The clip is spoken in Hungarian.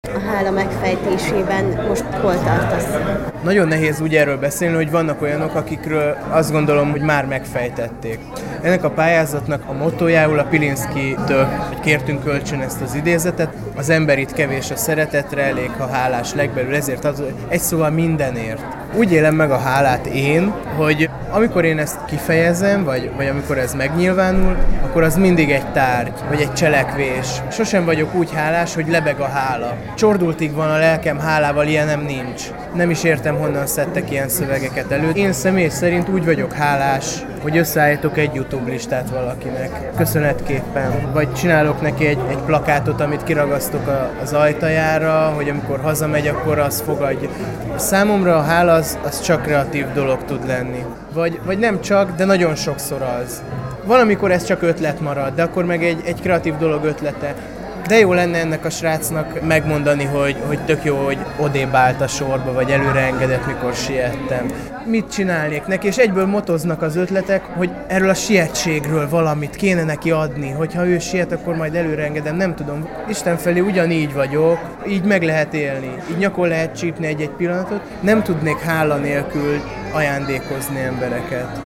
A hála megfejtésében most hol tartasz? Nagyon nehéz úgy erről beszélni, hogy vannak olyanok, akikről azt gondolom, hogy már megfejtették. Ennek a pályázatnak a mottójául a Pilinszkitől, hogy kértünk kölcsön ezt az idézetet, az ember itt kevés a szeretetre, elég, ha hálás legbelül, ezért az egy szóval mindenért. Úgy élem meg a hálát én, hogy amikor én ezt kifejezem, vagy amikor ez megnyilvánul, akkor az mindig egy tárgy, vagy egy cselekvés. Sosem vagyok úgy hálás, hogy lebeg a hála. Csordultig van a lelkem hálával, ilyenem nincs. Nem is értem, honnan szedtek ilyen szövegeket elő. Én személy szerint úgy vagyok hálás, hogy összeállítok egy YouTube listát valakinek, köszönetképpen. Vagy csinálok neki egy plakátot, amit kiragasztok az ajtajára, hogy amikor hazamegy, akkor az fogadja. Számomra a hála az csak kreatív dolog tud lenni. Vagy nem csak, de nagyon sokszor az. Valamikor ez csak ötlet marad, de akkor meg egy kreatív dolog ötlete. De jó lenne ennek a srácnak megmondani, hogy tök jó, hogy odébb állt a sorba, vagy előre engedett, mikor siettem. Mit csinálnék neki? És egyből motoznak az ötletek, hogy erről a sietségről valamit kéne neki adni, hogyha ő siet, akkor majd előre engedem, nem tudom. Isten felé ugyanígy vagyok, így meg lehet élni, így nyakon lehet csípni egy-egy pillanatot. Nem tudnék hála nélkül ajándékozni embereket.